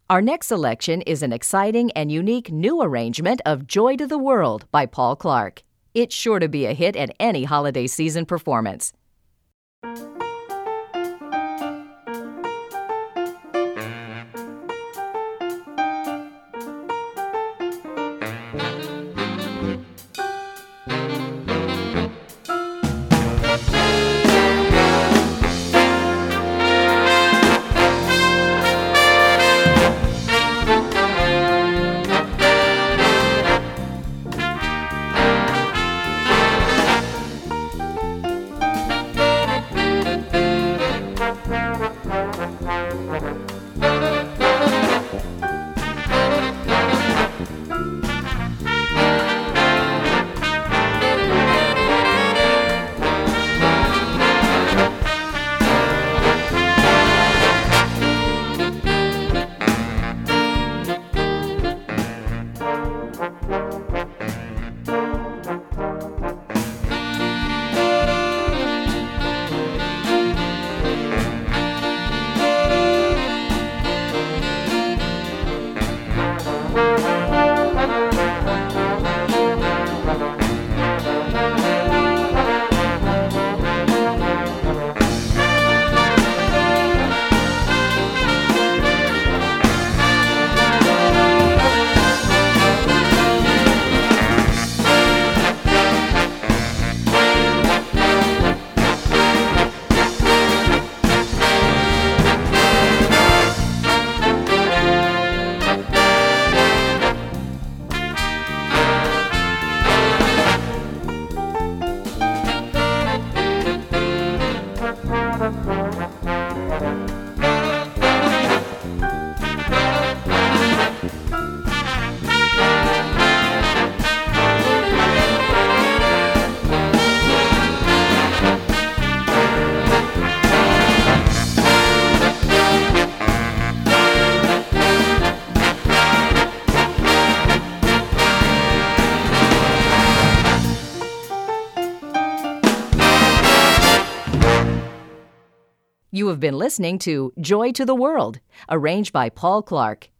Our next selection is an exciting and unique new arrangement of Joy to the World by Paul Clark. It's sure to be a hit at any holiday season performance. You have been listening to Joy to the World, arranged by Paul Clark.